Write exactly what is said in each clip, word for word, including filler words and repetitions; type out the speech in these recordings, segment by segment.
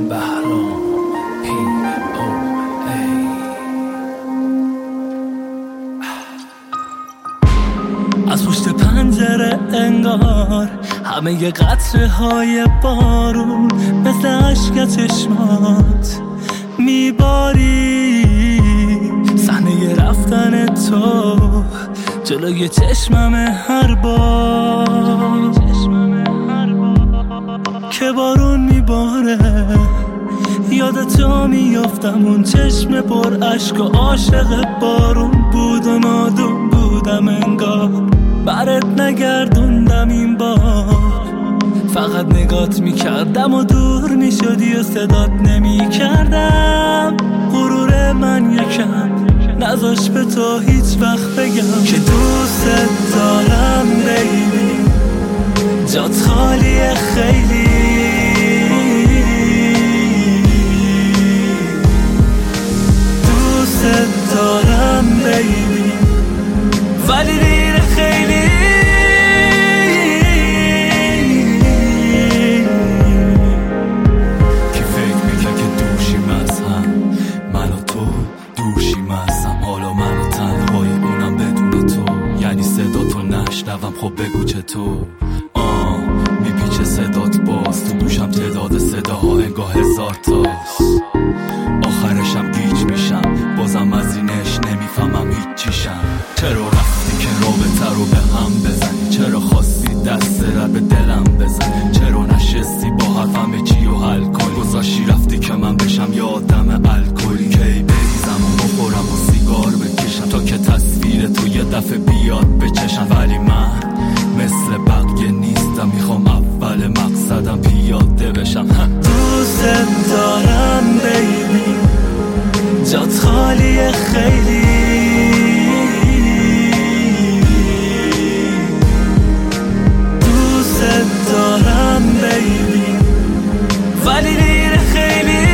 بهرام پی او ای. از پشت پنجره انگار همه ی قطره های بارون مثل عشق چشمات میباری. صحنه رفتن تو جلوی چشمم هر بار که بارون میباره یادتو میافتم. اون چشم پر عشق و عاشق بارون بود و نادون بودم انگار برات نگردوندم این بار. فقط نگات میکردم و دور میشدی و صدات نمیکردم. غرور من یکم نذاش به تو هیچ وقت بگم که دوست دارم بیبی. جات خالیه خیلی، دوست دارم بیبی ولی دیر خیلی. کی فکر میکرد که دوشیم از هم، من و تو دوشیم از هم. حالا من و تنهایی اونم بدون تو، یعنی صدا تو نشنوم. خب بگو چطور آه میپیچه صدات باز تو گوشم. تعداد صداها انگاه هزار تاست. آخرشم گیج میشم بازم از اینش نمیفهمم هیچ چیشم. چرا رفتی که رابطه رو به هم بزنی؟ چرا خواستی دست رو به دلم بزنی؟ چرا نشستی با حرفم چی و حل کنی؟ گذاشتی رفتی که من بشم یه آدم الکلی. کی بریزم و بخورم و سیگار بکشم تا که تصویر تو یه دفعه بیاد به چشم. ولی من مثل بقیه نیستم، میخوام اول مقصدم پیاده بشم. دوست دارم بیبی، جات خالیه خیلی، دوست دارم بیبی ولی دیر خیلی.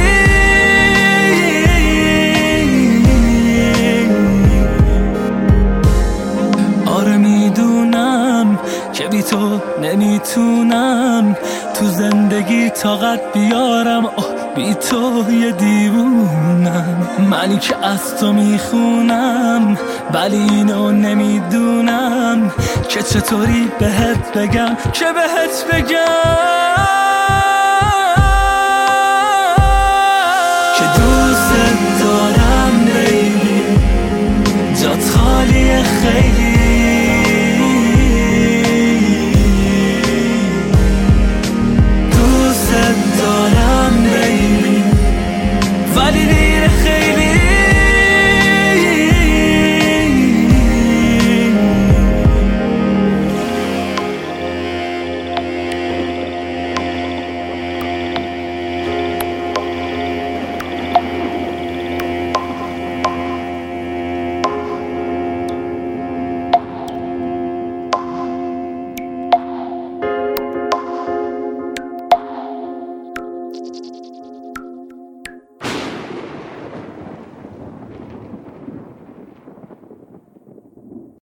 آره میدونم که بی تو نمیتونم تو زندگی طاقت بیارم. آه بی تو یه دیوونم، منی که از تو میخونم ولی اینو نمیدونم که چطوری بهت بگم که بهت بگم که دوست دارم بیبی. جات خالیه خیلی،